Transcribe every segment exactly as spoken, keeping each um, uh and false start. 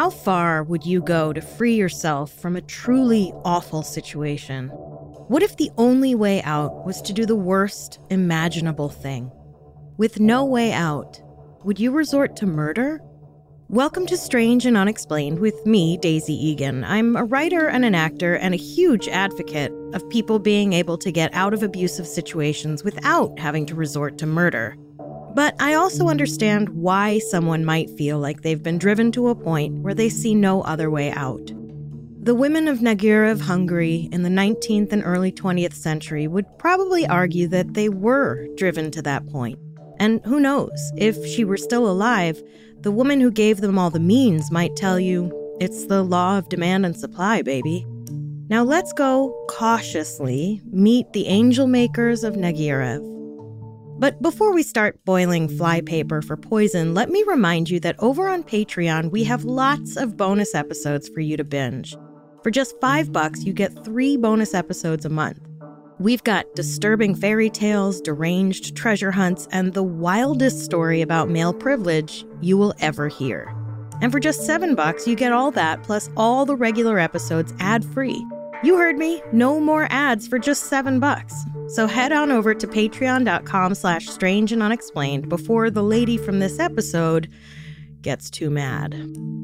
How far would you go to free yourself from a truly awful situation? What if the only way out was to do the worst imaginable thing? With no way out, would you resort to murder? Welcome to Strange and Unexplained with me, Daisy Egan. I'm a writer and an actor and a huge advocate of people being able to get out of abusive situations without having to resort to murder. But I also understand why someone might feel like they've been driven to a point where they see no other way out. The women of Nagyrev, Hungary in the nineteenth and early twentieth century would probably argue that they were driven to that point. And who knows, if she were still alive, the woman who gave them all the means might tell you, it's the law of demand and supply, baby. Now let's go cautiously meet the angel makers of Nagyrev. But before we start boiling flypaper for poison, let me remind you that over on Patreon, we have lots of bonus episodes for you to binge. For just five bucks, you get three bonus episodes a month. We've got disturbing fairy tales, deranged treasure hunts, and the wildest story about male privilege you will ever hear. And for just seven bucks, you get all that, plus all the regular episodes ad-free. You heard me, no more ads for just seven bucks. So head on over to patreon.com slash strange and unexplained before the lady from this episode gets too mad.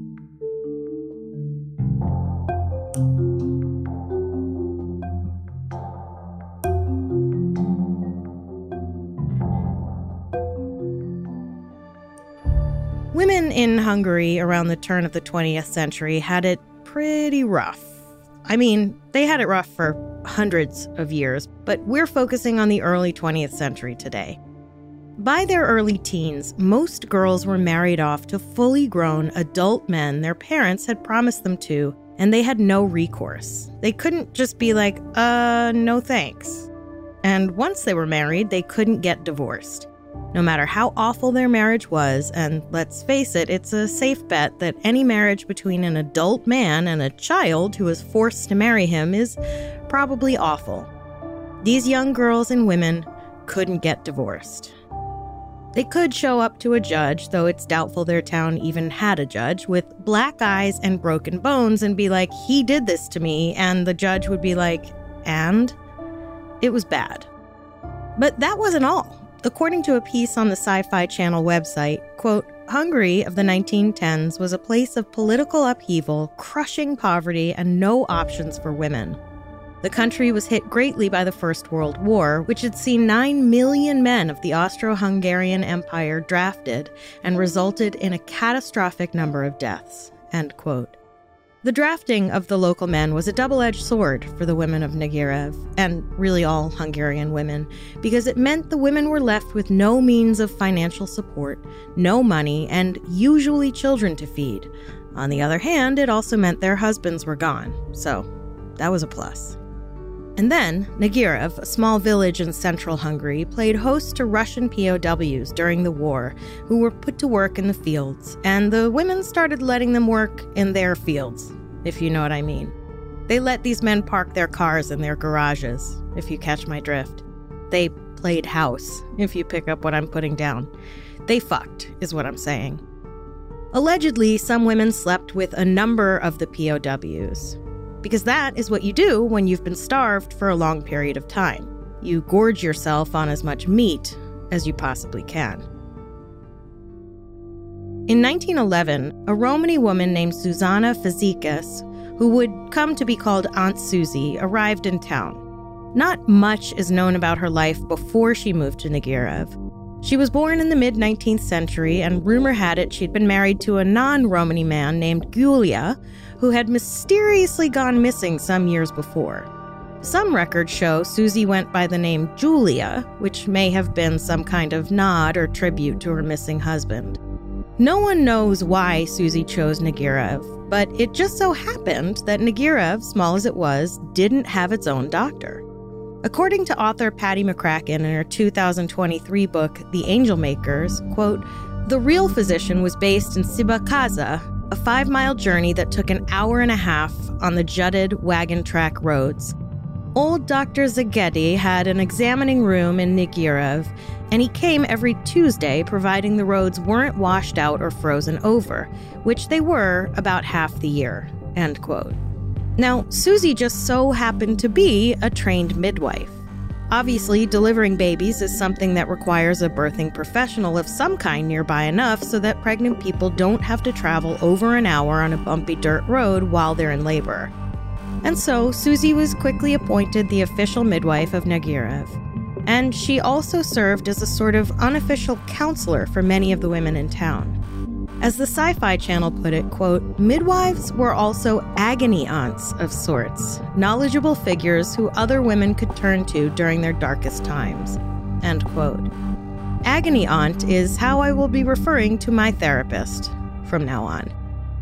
Women in Hungary around the turn of the twentieth century had it pretty rough. I mean, they had it rough for hundreds of years, but we're focusing on the early twentieth century today. By their early teens, most girls were married off to fully grown adult men their parents had promised them to, and they had no recourse. They couldn't just be like, uh, no thanks. And once they were married, they couldn't get divorced. No matter how awful their marriage was, and let's face it, it's a safe bet that any marriage between an adult man and a child who is forced to marry him is probably awful. These young girls and women couldn't get divorced. They could show up to a judge, though it's doubtful their town even had a judge, with black eyes and broken bones and be like, he did this to me, and the judge would be like, and? It was bad. But that wasn't all. According to a piece on the Sci-Fi Channel website, quote, Hungary of the nineteen tens was a place of political upheaval, crushing poverty, and no options for women. The country was hit greatly by the First World War, which had seen nine million men of the Austro-Hungarian Empire drafted and resulted in a catastrophic number of deaths, end quote. The drafting of the local men was a double-edged sword for the women of Nagyrev, and really all Hungarian women, because it meant the women were left with no means of financial support, no money, and usually children to feed. On the other hand, it also meant their husbands were gone, so that was a plus. And then, Nagyrev, a small village in central Hungary, played host to Russian P O Ws during the war who were put to work in the fields, and the women started letting them work in their fields, if you know what I mean. They let these men park their cars in their garages, if you catch my drift. They played house, if you pick up what I'm putting down. They fucked, is what I'm saying. Allegedly, some women slept with a number of the P O Ws. Because that is what you do when you've been starved for a long period of time. You gorge yourself on as much meat as you possibly can. In nineteen eleven, a Romani woman named Zuzana Fazekas, who would come to be called Aunt Susie, arrived in town. Not much is known about her life before she moved to Nagyrev. She was born in the mid-nineteenth century, and rumor had it she'd been married to a non-Romani man named Giulia, who had mysteriously gone missing some years before. Some records show Susie went by the name Julia, which may have been some kind of nod or tribute to her missing husband. No one knows why Susie chose Nagyrev, but it just so happened that Nagyrev, small as it was, didn't have its own doctor. According to author Patty McCracken in her two thousand twenty-three book, The Angel Makers, quote, the real physician was based in Sibakaza, a five-mile journey that took an hour and a half on the jutted wagon track roads. Old Doctor Szegedy had an examining room in Nigirov, and he came every Tuesday, providing the roads weren't washed out or frozen over, which they were about half the year, end quote. Now, Susie just so happened to be a trained midwife. Obviously, delivering babies is something that requires a birthing professional of some kind nearby enough so that pregnant people don't have to travel over an hour on a bumpy dirt road while they're in labor. And so, Susie was quickly appointed the official midwife of Nigirov. And she also served as a sort of unofficial counselor for many of the women in town. As the Sci-Fi Channel put it, quote, midwives were also agony aunts of sorts, knowledgeable figures who other women could turn to during their darkest times, end quote. Agony aunt is how I will be referring to my therapist from now on.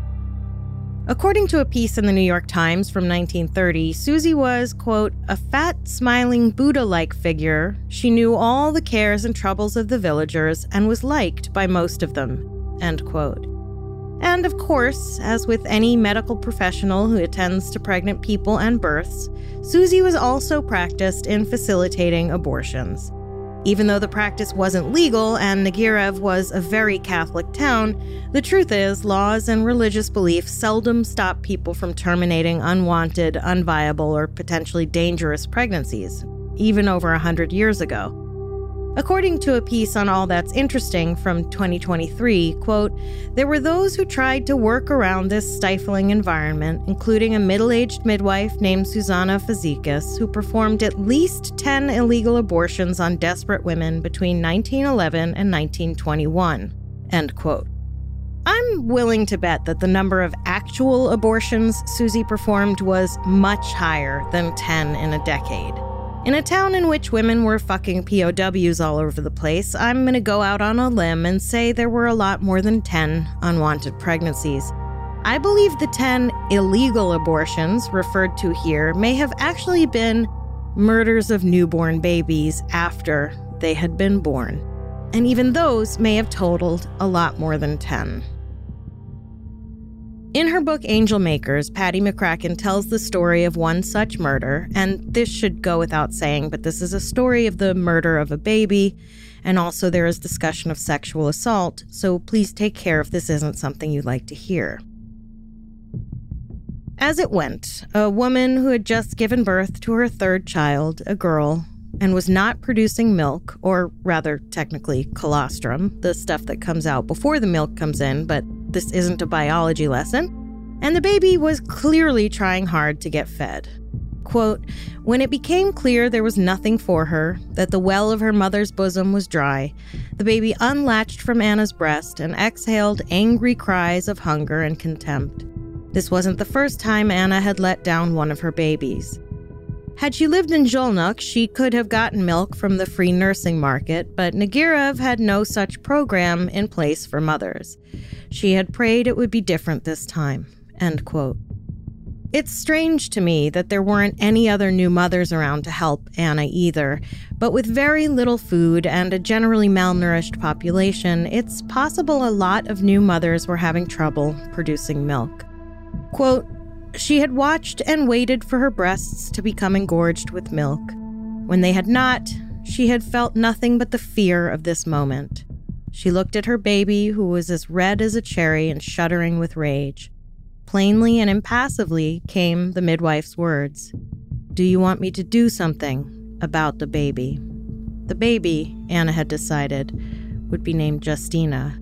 According to a piece in the New York Times from nineteen thirty, Susie was, quote, a fat, smiling, Buddha-like figure. She knew all the cares and troubles of the villagers and was liked by most of them, end quote. And of course, as with any medical professional who attends to pregnant people and births, Susie was also practiced in facilitating abortions. Even though the practice wasn't legal and Nigirov was a very Catholic town, the truth is laws and religious beliefs seldom stop people from terminating unwanted, unviable, or potentially dangerous pregnancies, even over a hundred years ago. According to a piece on All That's Interesting from twenty twenty-three, quote, there were those who tried to work around this stifling environment, including a middle-aged midwife named Susanna Fazikis, who performed at least ten illegal abortions on desperate women between nineteen eleven and nineteen twenty-one, end quote. I'm willing to bet that the number of actual abortions Susie performed was much higher than ten in a decade. In a town in which women were fucking P O Ws all over the place, I'm gonna go out on a limb and say there were a lot more than ten unwanted pregnancies. I believe the ten illegal abortions referred to here may have actually been murders of newborn babies after they had been born. And even those may have totaled a lot more than ten. In her book Angel Makers, Patty McCracken tells the story of one such murder, and this should go without saying, but this is a story of the murder of a baby, and also there is discussion of sexual assault, so please take care if this isn't something you'd like to hear. As it went, a woman who had just given birth to her third child, a girl, and was not producing milk, or rather, technically, colostrum, the stuff that comes out before the milk comes in, but this isn't a biology lesson, and the baby was clearly trying hard to get fed. Quote, when it became clear there was nothing for her, that the well of her mother's bosom was dry, the baby unlatched from Anna's breast and exhaled angry cries of hunger and contempt. This wasn't the first time Anna had let down one of her babies. Had she lived in Zholnok, she could have gotten milk from the free nursing market, but Nigirov had no such program in place for mothers. She had prayed it would be different this time, end quote. It's strange to me that there weren't any other new mothers around to help Anna either, but with very little food and a generally malnourished population, it's possible a lot of new mothers were having trouble producing milk. Quote, she had watched and waited for her breasts to become engorged with milk. When they had not, she had felt nothing but the fear of this moment. She looked at her baby, who was as red as a cherry and shuddering with rage. Plainly and impassively came the midwife's words. Do you want me to do something about the baby? The baby, Anna had decided, would be named Justina.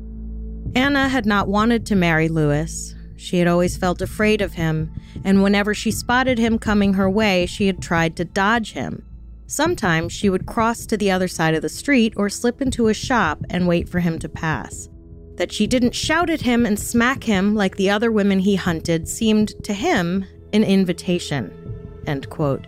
Anna had not wanted to marry Louis. She had always felt afraid of him, and whenever she spotted him coming her way, she had tried to dodge him. Sometimes she would cross to the other side of the street or slip into a shop and wait for him to pass. That she didn't shout at him and smack him like the other women he hunted seemed to him an invitation, end quote.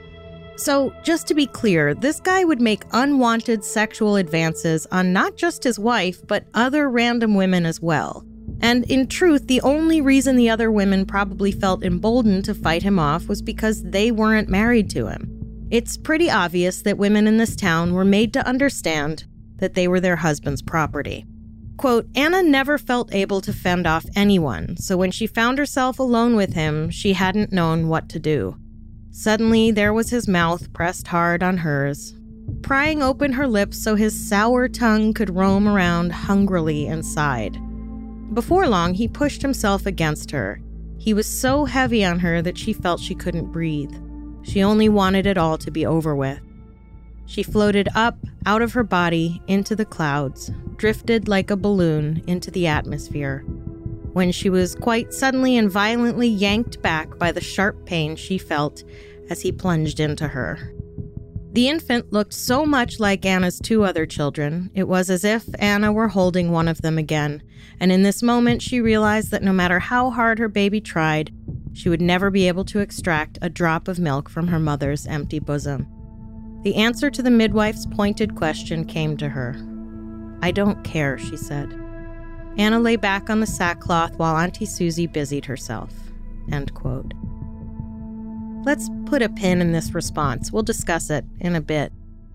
So, just to be clear, this guy would make unwanted sexual advances on not just his wife, but other random women as well. And in truth, the only reason the other women probably felt emboldened to fight him off was because they weren't married to him. It's pretty obvious that women in this town were made to understand that they were their husband's property. Quote, Anna never felt able to fend off anyone, so when she found herself alone with him, she hadn't known what to do. Suddenly, there was his mouth pressed hard on hers, prying open her lips so his sour tongue could roam around hungrily inside. Before long, he pushed himself against her. He was so heavy on her that she felt she couldn't breathe. She only wanted it all to be over with. She floated up, out of her body, into the clouds, drifted like a balloon into the atmosphere, when she was quite suddenly and violently yanked back by the sharp pain she felt as he plunged into her. The infant looked so much like Anna's two other children, it was as if Anna were holding one of them again, and in this moment she realized that no matter how hard her baby tried, she would never be able to extract a drop of milk from her mother's empty bosom. The answer to the midwife's pointed question came to her. "I don't care," she said. Anna lay back on the sackcloth while Auntie Susie busied herself. End quote. Let's put a pin in this response. We'll discuss it in a bit.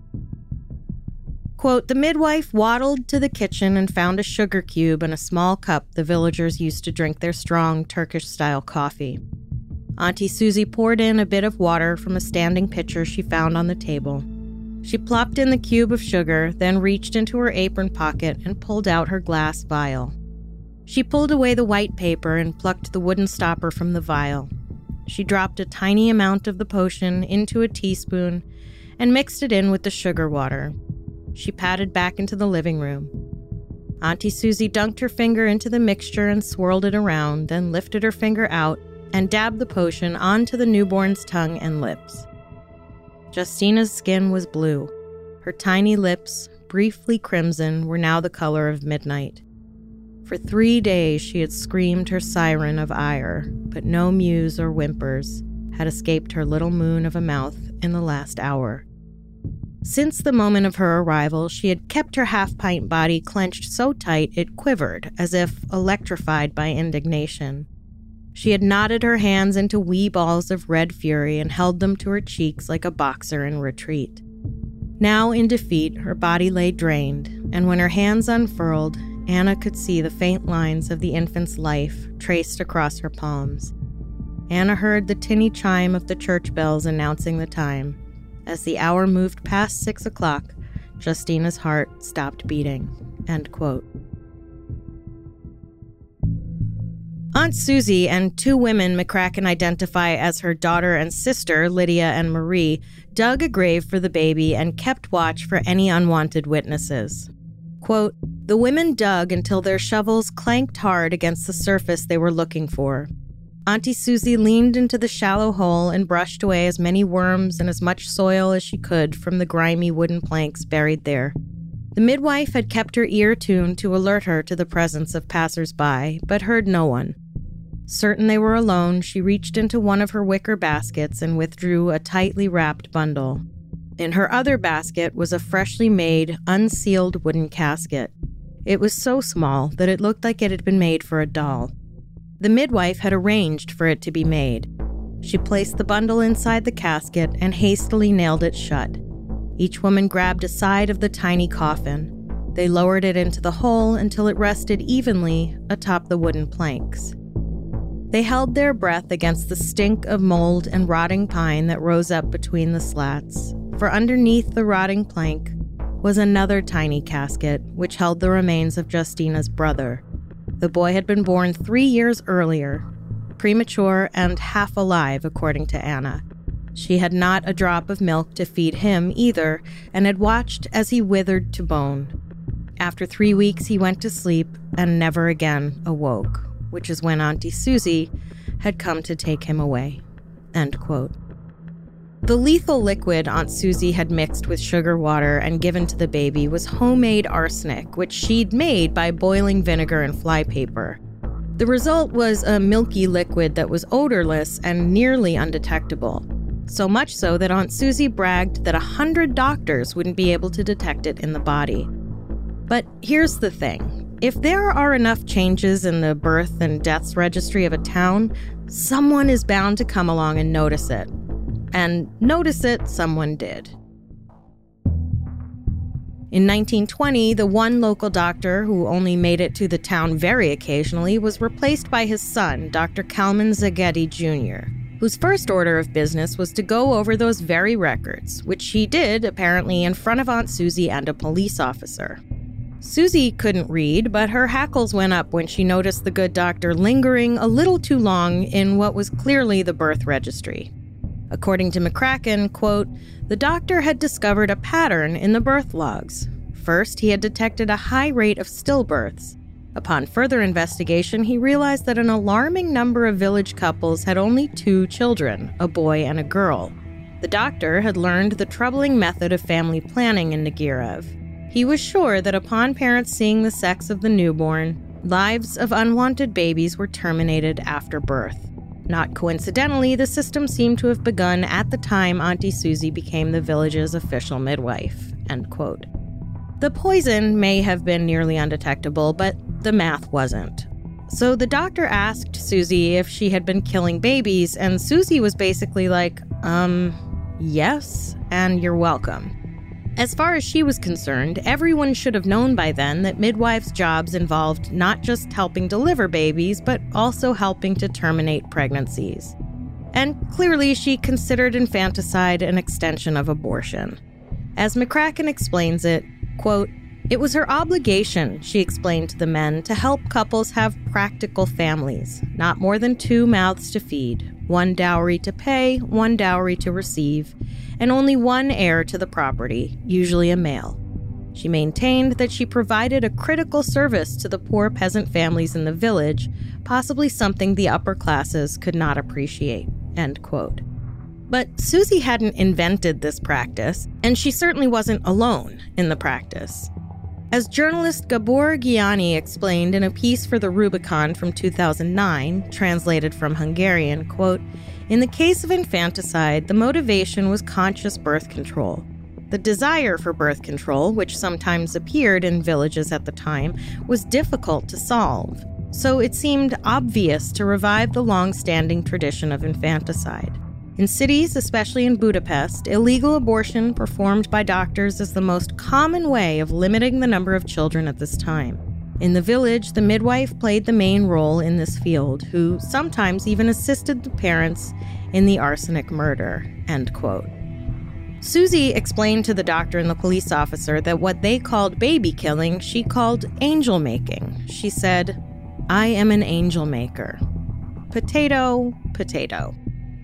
Quote, "The midwife waddled to the kitchen and found a sugar cube and a small cup the villagers used to drink their strong Turkish-style coffee. Auntie Susie poured in a bit of water from a standing pitcher she found on the table. She plopped in the cube of sugar, then reached into her apron pocket and pulled out her glass vial. She pulled away the white paper and plucked the wooden stopper from the vial. She dropped a tiny amount of the potion into a teaspoon and mixed it in with the sugar water. She padded back into the living room. Auntie Susie dunked her finger into the mixture and swirled it around, then lifted her finger out and dabbed the potion onto the newborn's tongue and lips. Justina's skin was blue. Her tiny lips, briefly crimson, were now the color of midnight. For three days she had screamed her siren of ire, but no mews or whimpers had escaped her little moon of a mouth in the last hour. Since the moment of her arrival, she had kept her half-pint body clenched so tight it quivered, as if electrified by indignation. She had knotted her hands into wee balls of red fury and held them to her cheeks like a boxer in retreat. Now, in defeat, her body lay drained, and when her hands unfurled, Anna could see the faint lines of the infant's life traced across her palms. Anna heard the tinny chime of the church bells announcing the time. As the hour moved past six o'clock, Justina's heart stopped beating. End quote. Aunt Susie and two women McCracken identify as her daughter and sister, Lydia and Marie, dug a grave for the baby and kept watch for any unwanted witnesses. Quote, "The women dug until their shovels clanked hard against the surface they were looking for. Auntie Susie leaned into the shallow hole and brushed away as many worms and as much soil as she could from the grimy wooden planks buried there. The midwife had kept her ear tuned to alert her to the presence of passers-by, but heard no one. Certain they were alone, she reached into one of her wicker baskets and withdrew a tightly wrapped bundle. In her other basket was a freshly made, unsealed wooden casket. It was so small that it looked like it had been made for a doll. The midwife had arranged for it to be made. She placed the bundle inside the casket and hastily nailed it shut. Each woman grabbed a side of the tiny coffin. They lowered it into the hole until it rested evenly atop the wooden planks. They held their breath against the stink of mold and rotting pine that rose up between the slats, for underneath the rotting plank was another tiny casket which held the remains of Justina's brother. The boy had been born three years earlier, premature and half alive, according to Anna. She had not a drop of milk to feed him either, and had watched as he withered to bone. After three weeks, he went to sleep and never again awoke, which is when Auntie Susie had come to take him away." End quote. The lethal liquid Aunt Susie had mixed with sugar water and given to the baby was homemade arsenic, which she'd made by boiling vinegar and flypaper. The result was a milky liquid that was odorless and nearly undetectable. So much so that Aunt Susie bragged that a hundred doctors wouldn't be able to detect it in the body. But here's the thing. If there are enough changes in the birth and deaths registry of a town, someone is bound to come along and notice it. And notice it, someone did. In nineteen twenty, the one local doctor who only made it to the town very occasionally was replaced by his son, Doctor Kalman Zagedi Junior whose first order of business was to go over those very records, which he did, apparently, in front of Aunt Susie and a police officer. Susie couldn't read, but her hackles went up when she noticed the good doctor lingering a little too long in what was clearly the birth registry. According to McCracken, quote, the doctor had discovered a pattern in the birth logs. First, he had detected a high rate of stillbirths. Upon further investigation, he realized that an alarming number of village couples had only two children, a boy and a girl. The doctor had learned the troubling method of family planning in Negerev. He was sure that upon parents seeing the sex of the newborn, lives of unwanted babies were terminated after birth. Not coincidentally, the system seemed to have begun at the time Auntie Susie became the village's official midwife, end quote. The poison may have been nearly undetectable, but the math wasn't. So the doctor asked Susie if she had been killing babies, and Susie was basically like, um, yes, and you're welcome. As far as she was concerned, everyone should have known by then that midwives' jobs involved not just helping deliver babies, but also helping to terminate pregnancies. And clearly she considered infanticide an extension of abortion. As McCracken explains it, quote, it was her obligation, she explained to the men, to help couples have practical families, not more than two mouths to feed, one dowry to pay, one dowry to receive, and only one heir to the property, usually a male. She maintained that she provided a critical service to the poor peasant families in the village, possibly something the upper classes could not appreciate, end quote. But Susie hadn't invented this practice, and she certainly wasn't alone in the practice. As journalist Gabor Gianni explained in a piece for the Rubicon from two thousand nine, translated from Hungarian, quote, in the case of infanticide, the motivation was conscious birth control. The desire for birth control, which sometimes appeared in villages at the time, was difficult to solve. So it seemed obvious to revive the long-standing tradition of infanticide. In cities, especially in Budapest, illegal abortion performed by doctors is the most common way of limiting the number of children at this time. In the village, the midwife played the main role in this field, who sometimes even assisted the parents in the arsenic murder, end quote. Susie explained to the doctor and the police officer that what they called baby killing, she called angel making. She said, I am an angel maker. Potato, potato.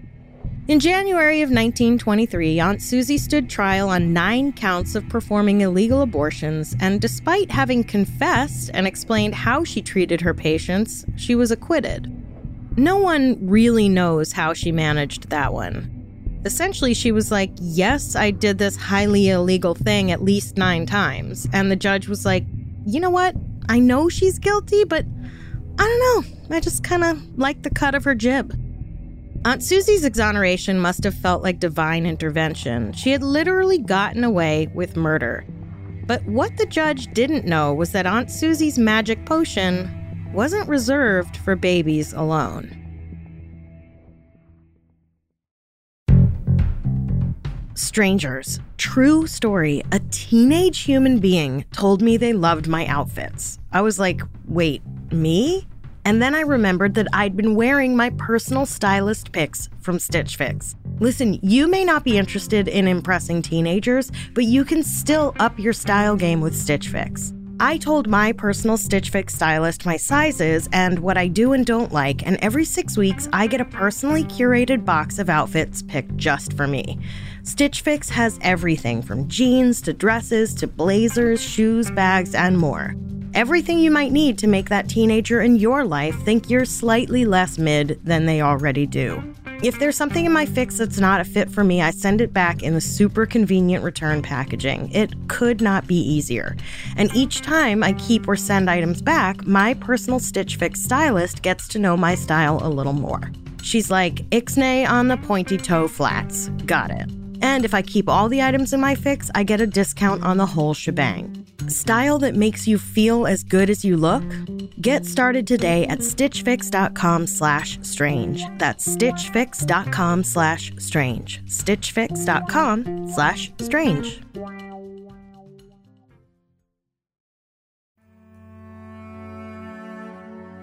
In January of nineteen twenty-three, Aunt Susie stood trial on nine counts of performing illegal abortions, and despite having confessed and explained how she treated her patients, she was acquitted. No one really knows how she managed that one. Essentially, she was like, yes, I did this highly illegal thing at least nine times. And the judge was like, you know what? I know she's guilty, but I don't know. I just kind of like the cut of her jib. Aunt Susie's exoneration must have felt like divine intervention. She had literally gotten away with murder. But what the judge didn't know was that Aunt Susie's magic potion wasn't reserved for babies alone. Strangers. True story. A teenage human being told me they loved my outfits. I was like, wait, me? And then I remembered that I'd been wearing my personal stylist picks from Stitch Fix. Listen, you may not be interested in impressing teenagers, but you can still up your style game with Stitch Fix. I told my personal Stitch Fix stylist my sizes and what I do and don't like, and every six weeks I get a personally curated box of outfits picked just for me. Stitch Fix has everything from jeans to dresses to blazers, shoes, bags, and more. Everything you might need to make that teenager in your life think you're slightly less mid than they already do. If there's something in my fix that's not a fit for me, I send it back in the super convenient return packaging. It could not be easier. And each time I keep or send items back, my personal Stitch Fix stylist gets to know my style a little more. She's like, Ixnay on the pointy toe flats. Got it. And if I keep all the items in my fix, I get a discount on the whole shebang. Style that makes you feel as good as you look? Get started today at stitchfix.com slash strange. That's stitchfix.com slash strange. stitchfix.com slash strange.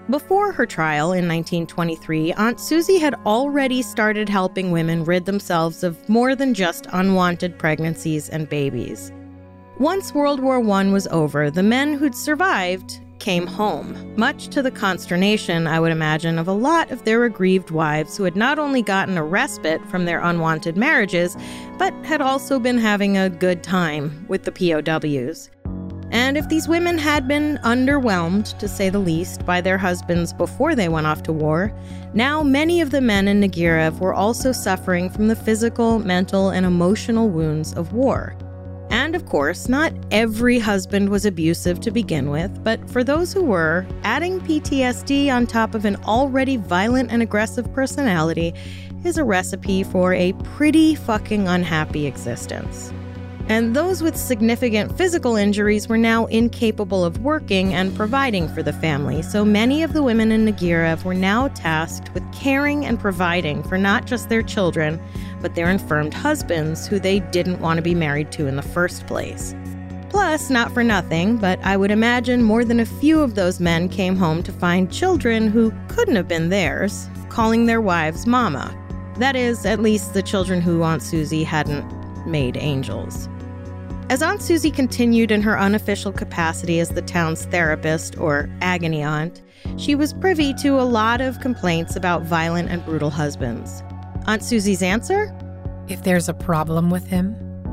Before her trial in nineteen twenty-three, Aunt Susie had already started helping women rid themselves of more than just unwanted pregnancies and babies. Once World War One was over, the men who'd survived came home, much to the consternation, I would imagine, of a lot of their aggrieved wives who had not only gotten a respite from their unwanted marriages, but had also been having a good time with the P O Ws. And if these women had been underwhelmed, to say the least, by their husbands before they went off to war, now many of the men in Negerev were also suffering from the physical, mental, and emotional wounds of war. And of course, not every husband was abusive to begin with, but for those who were, adding P T S D on top of an already violent and aggressive personality is a recipe for a pretty fucking unhappy existence. And those with significant physical injuries were now incapable of working and providing for the family, so many of the women in Negerev were now tasked with caring and providing for not just their children, but their infirmed husbands who they didn't want to be married to in the first place. Plus, not for nothing, but I would imagine more than a few of those men came home to find children who couldn't have been theirs, calling their wives mama. That is, at least the children who Aunt Susie hadn't made angels. As Aunt Susie continued in her unofficial capacity as the town's therapist, or agony aunt, she was privy to a lot of complaints about violent and brutal husbands. Aunt Susie's answer? If there's a problem with him,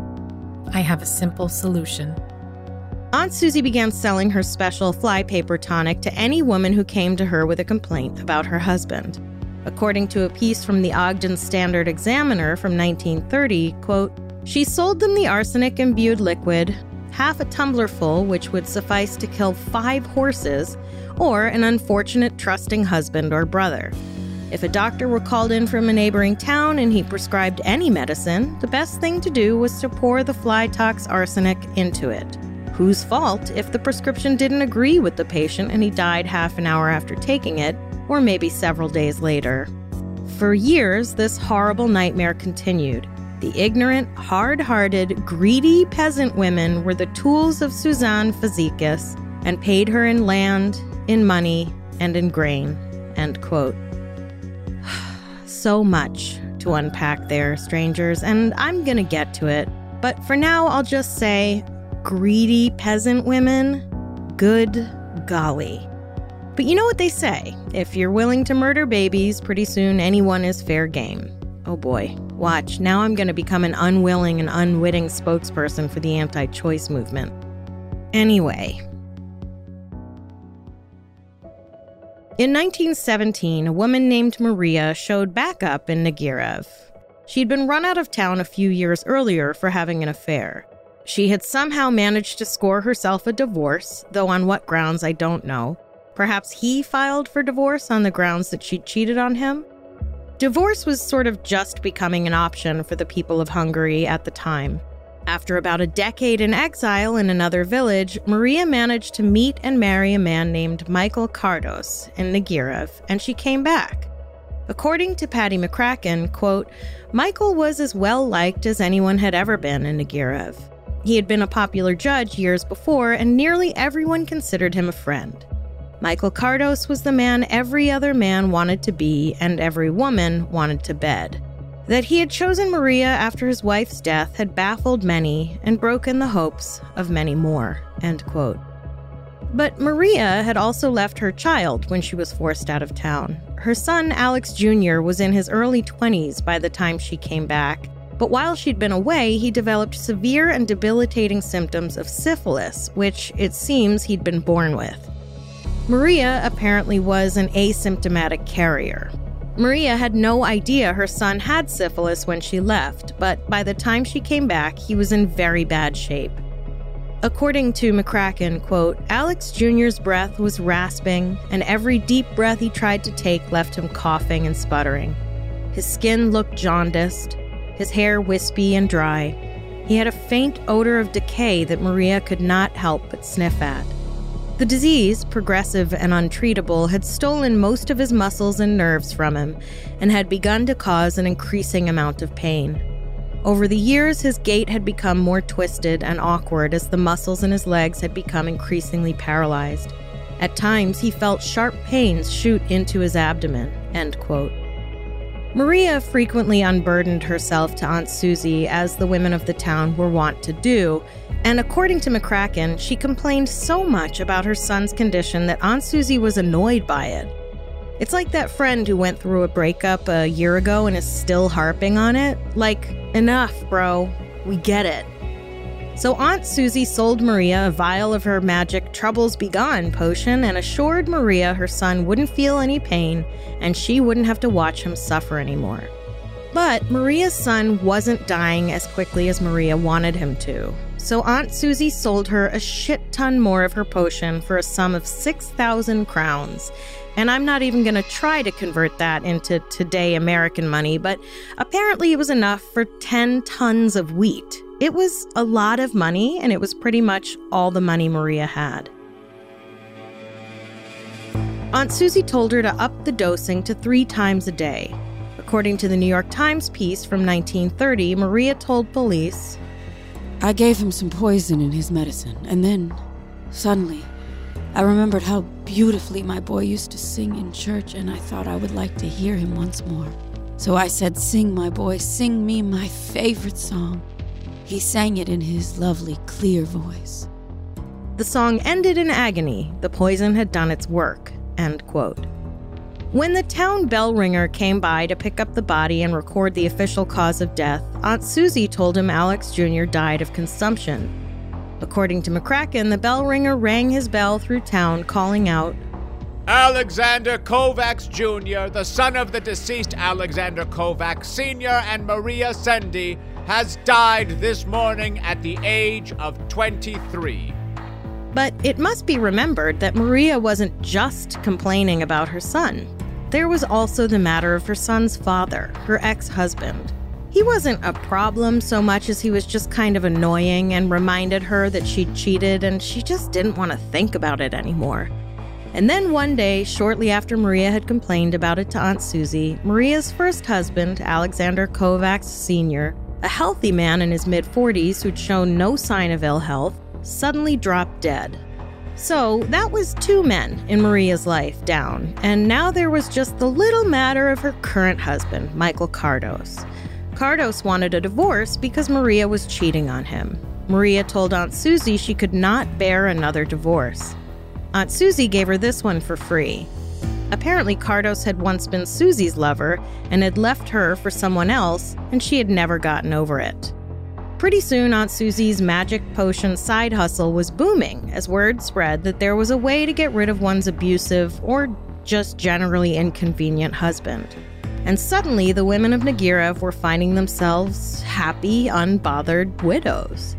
I have a simple solution. Aunt Susie began selling her special flypaper tonic to any woman who came to her with a complaint about her husband. According to a piece from the Ogden Standard Examiner from nineteen thirty, quote, she sold them the arsenic-imbued liquid, half a tumbler full, which would suffice to kill five horses, or an unfortunate trusting husband or brother. If a doctor were called in from a neighboring town and he prescribed any medicine, the best thing to do was to pour the fly-tox arsenic into it. Whose fault if the prescription didn't agree with the patient and he died half an hour after taking it, or maybe several days later? For years, this horrible nightmare continued. The ignorant, hard-hearted, greedy peasant women were the tools of Suzanne Fazekas and paid her in land, in money, and in grain. End quote. So much to unpack there, strangers, and I'm gonna get to it. But for now, I'll just say, greedy peasant women, good golly. But you know what they say, if you're willing to murder babies, pretty soon anyone is fair game. Oh boy, watch, now I'm gonna become an unwilling and unwitting spokesperson for the anti-choice movement. Anyway. In nineteen seventeen, a woman named Maria showed back up in Negerev. She'd been run out of town a few years earlier for having an affair. She had somehow managed to score herself a divorce, though on what grounds I don't know. Perhaps he filed for divorce on the grounds that she'd cheated on him? Divorce was sort of just becoming an option for the people of Hungary at the time. After about a decade in exile in another village, Maria managed to meet and marry a man named Michael Kardos in Negerev, and she came back. According to Patty McCracken, quote, Michael was as well-liked as anyone had ever been in Negerev. He had been a popular judge years before, and nearly everyone considered him a friend. Michael Kardos was the man every other man wanted to be and every woman wanted to bed. That he had chosen Maria after his wife's death had baffled many and broken the hopes of many more, end quote. But Maria had also left her child when she was forced out of town. Her son, Alex Junior, was in his early twenties by the time she came back, but while she'd been away, he developed severe and debilitating symptoms of syphilis, which it seems he'd been born with. Maria apparently was an asymptomatic carrier. Maria had no idea her son had syphilis when she left, but by the time she came back, he was in very bad shape. According to McCracken, quote, Alex Junior's breath was rasping, and every deep breath he tried to take left him coughing and sputtering. His skin looked jaundiced, his hair wispy and dry. He had a faint odor of decay that Maria could not help but sniff at. The disease, progressive and untreatable, had stolen most of his muscles and nerves from him and had begun to cause an increasing amount of pain. Over the years, his gait had become more twisted and awkward as the muscles in his legs had become increasingly paralyzed. At times, he felt sharp pains shoot into his abdomen, end quote. Maria frequently unburdened herself to Aunt Susie, as the women of the town were wont to do, and according to McCracken, she complained so much about her son's condition that Aunt Susie was annoyed by it. It's like that friend who went through a breakup a year ago and is still harping on it. Like, enough, bro. We get it. So Aunt Susie sold Maria a vial of her magic Troubles Be Gone potion and assured Maria her son wouldn't feel any pain and she wouldn't have to watch him suffer anymore. But Maria's son wasn't dying as quickly as Maria wanted him to. So Aunt Susie sold her a shit ton more of her potion for a sum of six thousand crowns. And I'm not even going to try to convert that into today American money, but apparently it was enough for ten tons of wheat. It was a lot of money, and it was pretty much all the money Maria had. Aunt Susie told her to up the dosing to three times a day. According to the New York Times piece from nineteen thirty, Maria told police, "I gave him some poison in his medicine, and then, suddenly, I remembered how beautifully my boy used to sing in church, and I thought I would like to hear him once more. So I said, 'Sing, my boy, sing me my favorite song.' He sang it in his lovely, clear voice." The song ended in agony. The poison had done its work, end quote. When the town bell ringer came by to pick up the body and record the official cause of death, Aunt Susie told him Alex Junior died of consumption. According to McCracken, the bell ringer rang his bell through town, calling out, "Alexander Kovacs Junior, the son of the deceased Alexander Kovacs Senior and Maria Sendy, has died this morning at the age of twenty-three. But it must be remembered that Maria wasn't just complaining about her son. There was also the matter of her son's father, her ex-husband. He wasn't a problem so much as he was just kind of annoying and reminded her that she'd cheated and she just didn't want to think about it anymore. And then one day, shortly after Maria had complained about it to Aunt Susie, Maria's first husband, Alexander Kovacs Senior, a healthy man in his mid-forties who'd shown no sign of ill health, suddenly dropped dead. So that was two men in Maria's life down, and now there was just the little matter of her current husband, Michael Kardos. Kardos wanted a divorce because Maria was cheating on him. Maria told Aunt Susie she could not bear another divorce. Aunt Susie gave her this one for free. Apparently, Kardos had once been Susie's lover and had left her for someone else, and she had never gotten over it. Pretty soon, Aunt Susie's magic potion side hustle was booming as word spread that there was a way to get rid of one's abusive or just generally inconvenient husband. And suddenly, the women of Negerev were finding themselves happy, unbothered widows.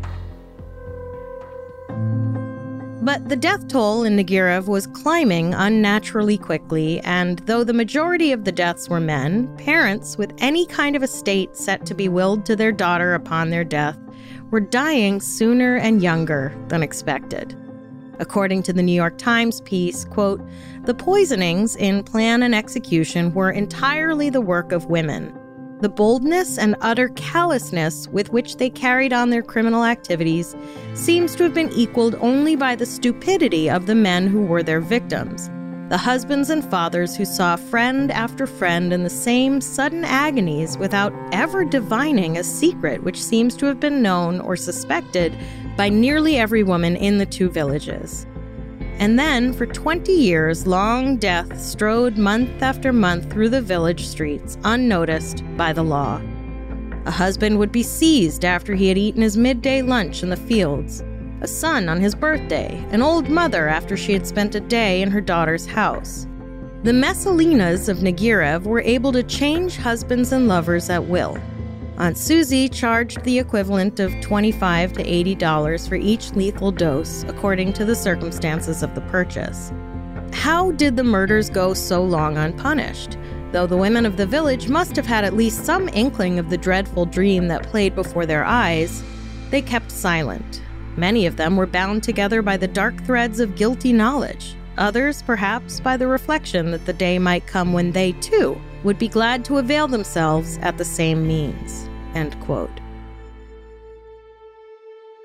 But the death toll in Negerev was climbing unnaturally quickly, and though the majority of the deaths were men, parents with any kind of estate set to be willed to their daughter upon their death were dying sooner and younger than expected. According to the New York Times piece, quote, "The poisonings in plan and execution were entirely the work of women. The boldness and utter callousness with which they carried on their criminal activities seems to have been equaled only by the stupidity of the men who were their victims, the husbands and fathers who saw friend after friend in the same sudden agonies without ever divining a secret which seems to have been known or suspected by nearly every woman in the two villages. And then, for twenty years, long death strode month after month through the village streets, unnoticed by the law. A husband would be seized after he had eaten his midday lunch in the fields, a son on his birthday, an old mother after she had spent a day in her daughter's house. The Messalinas of Negerev were able to change husbands and lovers at will. Aunt Susie charged the equivalent of twenty-five to eighty dollars for each lethal dose, according to the circumstances of the purchase. How did the murders go so long unpunished? Though the women of the village must have had at least some inkling of the dreadful dream that played before their eyes, they kept silent. Many of them were bound together by the dark threads of guilty knowledge. Others, perhaps, by the reflection that the day might come when they, too, would be glad to avail themselves at the same means." End quote.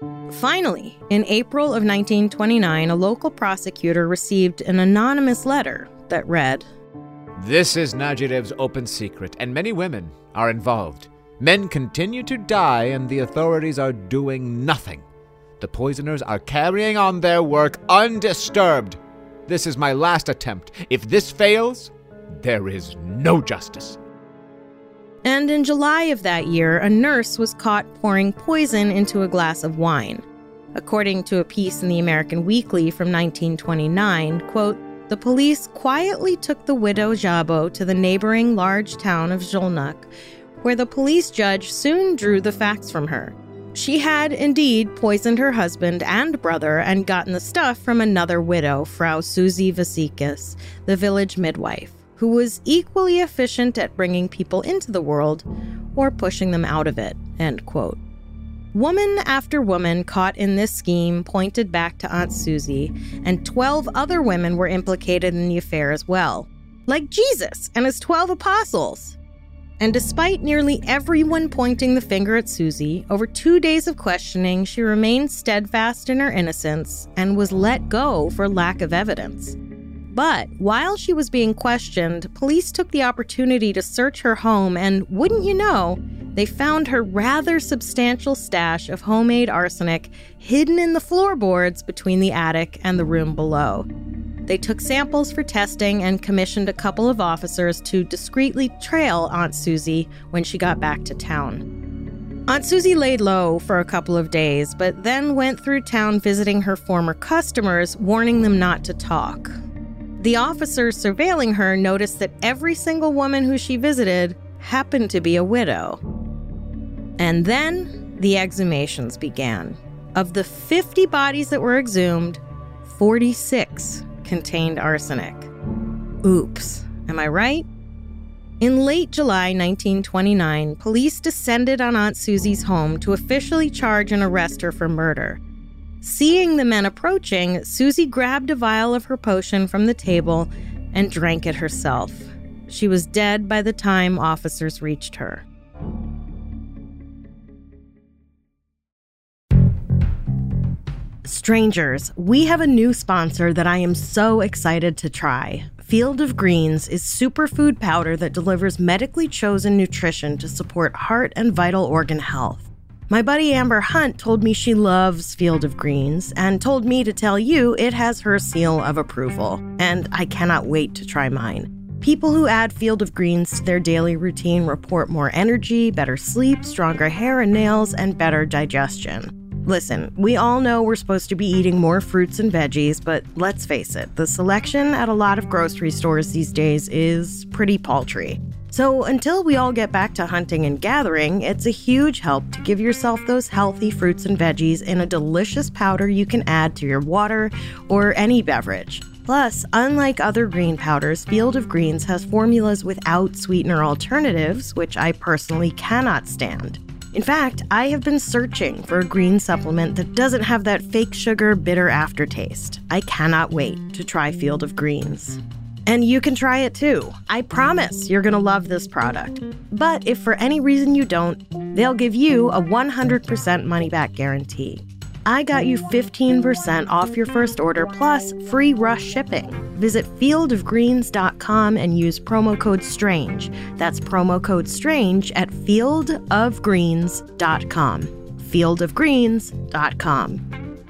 Finally, in April of nineteen twenty-nine, a local prosecutor received an anonymous letter that read, "This is Najirev's open secret, and many women are involved. Men continue to die, and the authorities are doing nothing. The poisoners are carrying on their work undisturbed. This is my last attempt. If this fails, there is no justice." And in July of that year, a nurse was caught pouring poison into a glass of wine. According to a piece in the American Weekly from nineteen twenty-nine, quote, "The police quietly took the widow Jabo to the neighboring large town of Zholnak, where the police judge soon drew the facts from her. She had indeed poisoned her husband and brother and gotten the stuff from another widow, Frau Susie Vasikis, the village midwife, who was equally efficient at bringing people into the world or pushing them out of it," end quote. Woman after woman caught in this scheme pointed back to Aunt Susie, and twelve other women were implicated in the affair as well, like Jesus and his twelve apostles. And despite nearly everyone pointing the finger at Susie, over two days of questioning, she remained steadfast in her innocence and was let go for lack of evidence. But while she was being questioned, police took the opportunity to search her home, and wouldn't you know, they found her rather substantial stash of homemade arsenic hidden in the floorboards between the attic and the room below. They took samples for testing and commissioned a couple of officers to discreetly trail Aunt Susie when she got back to town. Aunt Susie laid low for a couple of days, but then went through town visiting her former customers, warning them not to talk. The officers surveilling her noticed that every single woman who she visited happened to be a widow. And then the exhumations began. Of the fifty bodies that were exhumed, forty-six contained arsenic. Oops, am I right? In late July nineteen twenty-nine, police descended on Aunt Susie's home to officially charge and arrest her for murder. Seeing the men approaching, Susie grabbed a vial of her potion from the table and drank it herself. She was dead by the time officers reached her. Strangers, we have a new sponsor that I am so excited to try. Field of Greens is superfood powder that delivers medically chosen nutrition to support heart and vital organ health. My buddy Amber Hunt told me she loves Field of Greens and told me to tell you it has her seal of approval, and I cannot wait to try mine. People who add Field of Greens to their daily routine report more energy, better sleep, stronger hair and nails, and better digestion. Listen, we all know we're supposed to be eating more fruits and veggies, but let's face it, the selection at a lot of grocery stores these days is pretty paltry. So until we all get back to hunting and gathering, it's a huge help to give yourself those healthy fruits and veggies in a delicious powder you can add to your water or any beverage. Plus, unlike other green powders, Field of Greens has formulas without sweetener alternatives, which I personally cannot stand. In fact, I have been searching for a green supplement that doesn't have that fake sugar, bitter aftertaste. I cannot wait to try Field of Greens. And you can try it too. I promise you're going to love this product. But if for any reason you don't, they'll give you a one hundred percent money-back guarantee. I got you fifteen percent off your first order plus free rush shipping. Visit field of greens dot com and use promo code STRANGE. That's promo code STRANGE at field of greens dot com. field of greens dot com.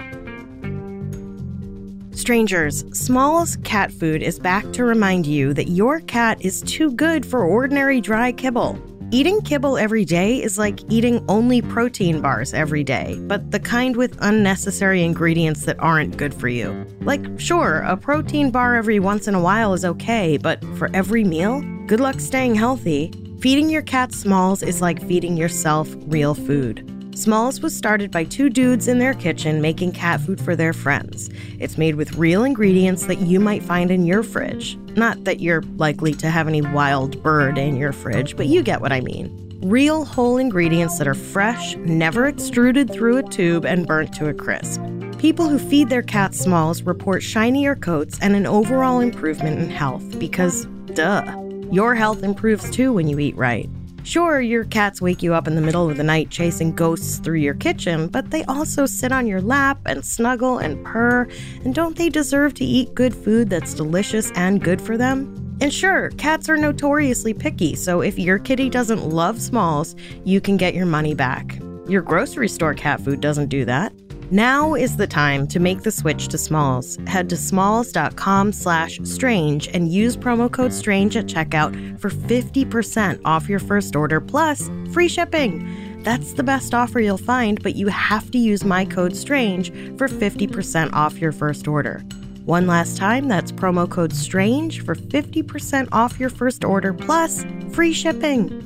Strangers, Small's cat food is back to remind you that your cat is too good for ordinary dry kibble. Eating kibble every day is like eating only protein bars every day, but the kind with unnecessary ingredients that aren't good for you. Like, sure, a protein bar every once in a while is okay, but for every meal? Good luck staying healthy. Feeding your cat Smalls is like feeding yourself real food. Smalls was started by two dudes in their kitchen making cat food for their friends. It's made with real ingredients that you might find in your fridge. Not that you're likely to have any wild bird in your fridge, but you get what I mean. Real whole ingredients that are fresh, never extruded through a tube and burnt to a crisp. People who feed their cats Smalls report shinier coats and an overall improvement in health because, duh, your health improves too when you eat right. Sure, your cats wake you up in the middle of the night chasing ghosts through your kitchen, but they also sit on your lap and snuggle and purr, and don't they deserve to eat good food that's delicious and good for them? And sure, cats are notoriously picky, so if your kitty doesn't love Smalls, you can get your money back. Your grocery store cat food doesn't do that. Now is the time to make the switch to Smalls. Head to smalls.com slash strange and use promo code strange at checkout for fifty percent off your first order plus free shipping. That's the best offer you'll find, but you have to use my code strange for fifty percent off your first order. One last time, that's promo code strange for fifty percent off your first order plus free shipping.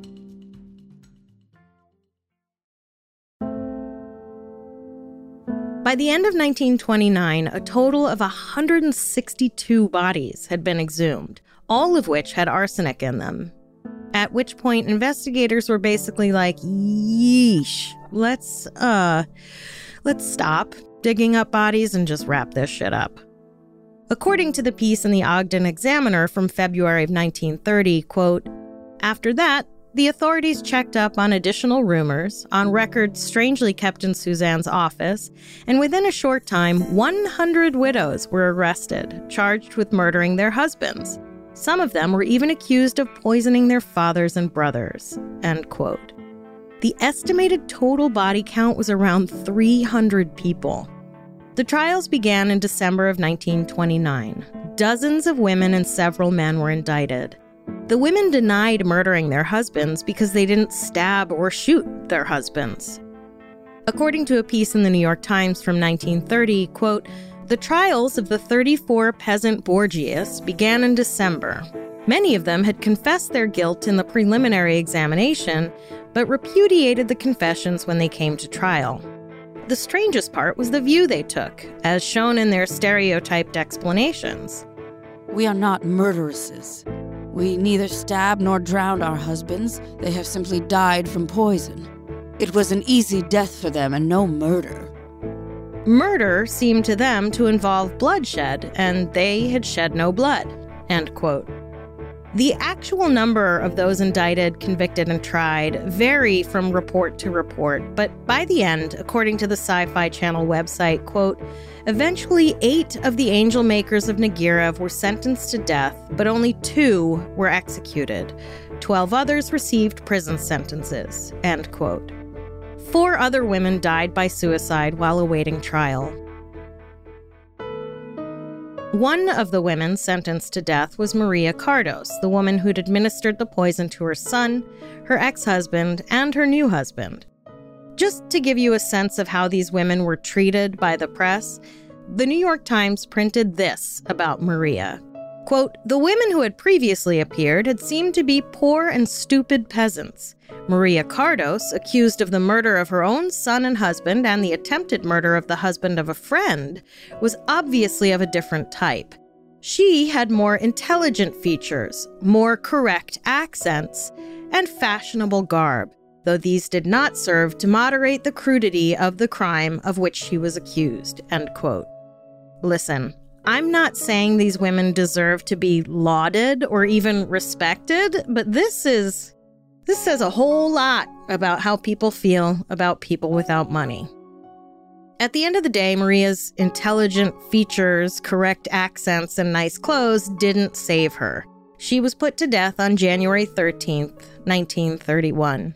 By the end of nineteen twenty-nine, a total of one hundred sixty-two bodies had been exhumed, all of which had arsenic in them. At which point, investigators were basically like, yeesh, let's, uh, let's stop digging up bodies and just wrap this shit up. According to the piece in the Ogden Examiner from February of nineteen thirty, quote, after that, the authorities checked up on additional rumors, on records strangely kept in Suzanne's office, and within a short time, one hundred widows were arrested, charged with murdering their husbands. Some of them were even accused of poisoning their fathers and brothers, end quote. The estimated total body count was around three hundred people. The trials began in December of nineteen twenty-nine. Dozens of women and several men were indicted. The women denied murdering their husbands because they didn't stab or shoot their husbands. According to a piece in the New York Times from nineteen thirty, quote, the trials of the thirty-four peasant Borgias began in December. Many of them had confessed their guilt in the preliminary examination, but repudiated the confessions when they came to trial. The strangest part was the view they took, as shown in their stereotyped explanations. We are not murderesses. We neither stabbed nor drowned our husbands. They have simply died from poison. It was an easy death for them and no murder. Murder seemed to them to involve bloodshed, and they had shed no blood, end quote. The actual number of those indicted, convicted, and tried vary from report to report, but by the end, according to the Sci-Fi Channel website, quote, eventually eight of the angel makers of Negev were sentenced to death, but only two were executed. Twelve others received prison sentences, end quote. Four other women died by suicide while awaiting trial. One of the women sentenced to death was Maria Cardos, the woman who'd administered the poison to her son, her ex-husband, and her new husband. Just to give you a sense of how these women were treated by the press, the New York Times printed this about Maria. Quote, the women who had previously appeared had seemed to be poor and stupid peasants. Maria Cardos, accused of the murder of her own son and husband and the attempted murder of the husband of a friend, was obviously of a different type. She had more intelligent features, more correct accents, and fashionable garb, though these did not serve to moderate the crudity of the crime of which she was accused, end quote. Listen, I'm not saying these women deserve to be lauded or even respected, but this is... This says a whole lot about how people feel about people without money. At the end of the day, Maria's intelligent features, correct accents, and nice clothes didn't save her. She was put to death on January thirteenth, nineteen thirty-one.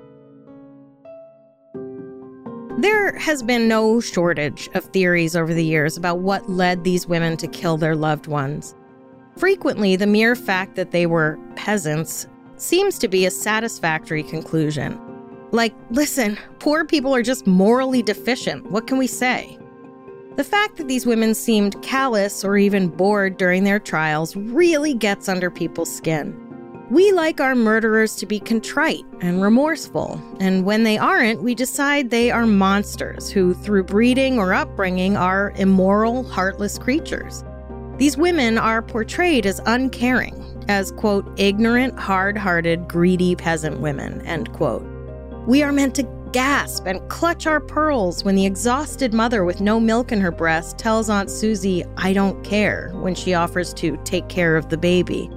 There has been no shortage of theories over the years about what led these women to kill their loved ones. Frequently, the mere fact that they were peasants seems to be a satisfactory conclusion. Like, listen, poor people are just morally deficient. What can we say? The fact that these women seemed callous or even bored during their trials really gets under people's skin. We like our murderers to be contrite and remorseful, and when they aren't, we decide they are monsters who, through breeding or upbringing, are immoral, heartless creatures. These women are portrayed as uncaring, as, quote, ignorant, hard-hearted, greedy peasant women, end quote. We are meant to gasp and clutch our pearls when the exhausted mother with no milk in her breast tells Aunt Susie, I don't care, when she offers to take care of the baby.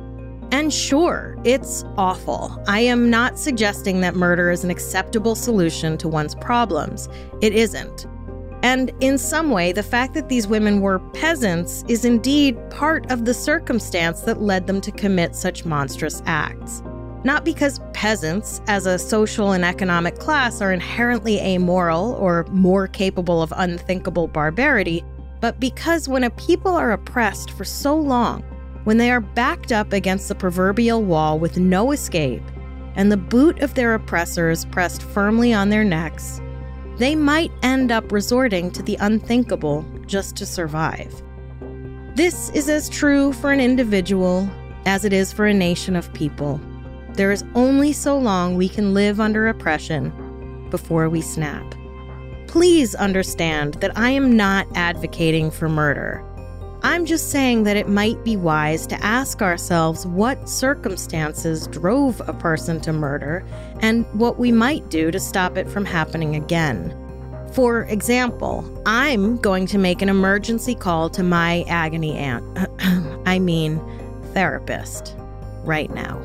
And sure, it's awful. I am not suggesting that murder is an acceptable solution to one's problems. It isn't. And in some way, the fact that these women were peasants is indeed part of the circumstance that led them to commit such monstrous acts. Not because peasants, as a social and economic class, are inherently amoral or more capable of unthinkable barbarity, but because when a people are oppressed for so long, when they are backed up against the proverbial wall with no escape, and the boot of their oppressors pressed firmly on their necks, they might end up resorting to the unthinkable just to survive. This is as true for an individual as it is for a nation of people. There is only so long we can live under oppression before we snap. Please understand that I am not advocating for murder. I'm just saying that it might be wise to ask ourselves what circumstances drove a person to murder and what we might do to stop it from happening again. For example, I'm going to make an emergency call to my agony aunt, I mean therapist, right now.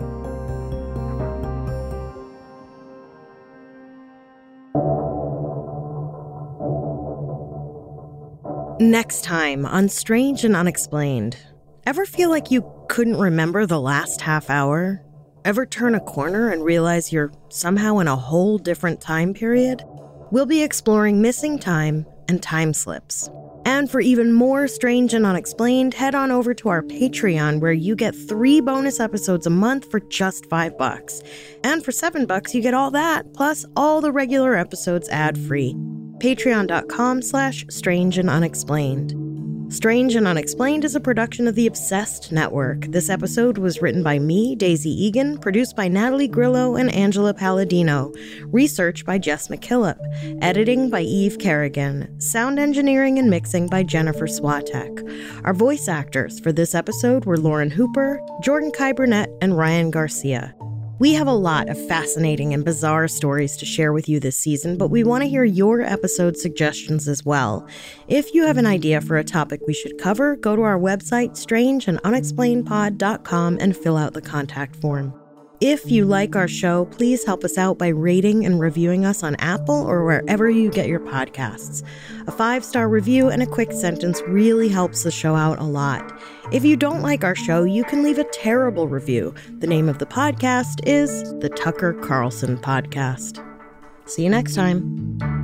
Next time on Strange and Unexplained. Ever feel like you couldn't remember the last half hour? Ever turn a corner and realize you're somehow in a whole different time period? We'll be exploring missing time and time slips. And for even more Strange and Unexplained, head on over to our Patreon, where you get three bonus episodes a month for just five bucks. And for seven bucks, you get all that, plus all the regular episodes ad-free. Patreon.com slash Strange and Unexplained. Strange and Unexplained is a production of the Obsessed Network. This episode was written by me, Daisy Egan, produced by Natalie Grillo and Angela Palladino, research by Jess McKillop, editing by Eve Kerrigan, sound engineering and mixing by Jennifer Swatek. Our voice actors for this episode were Lauren Hooper, Jordan Kai Burnett, and Ryan Garcia. We have a lot of fascinating and bizarre stories to share with you this season, but we want to hear your episode suggestions as well. If you have an idea for a topic we should cover, go to our website, strange and unexplained pod dot com, and fill out the contact form. If you like our show, please help us out by rating and reviewing us on Apple or wherever you get your podcasts. A five-star review and a quick sentence really helps the show out a lot. If you don't like our show, you can leave a terrible review. The name of the podcast is The Tucker Carlson Podcast. See you next time.